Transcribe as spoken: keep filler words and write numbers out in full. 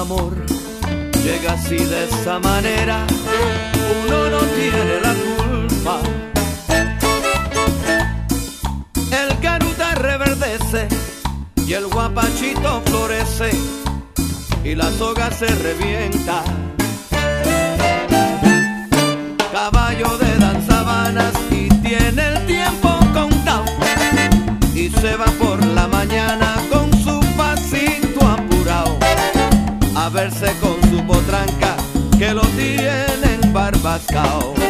amor llega así de esa manera, uno no tiene la culpa. El caruta reverdece y el guapachito florece y la soga se revienta. Caballo de dan sabanas y tiene el tiempo contado y se va por la mañana con su pasito apurado a verse con su potranca que lo tiene embarbascao.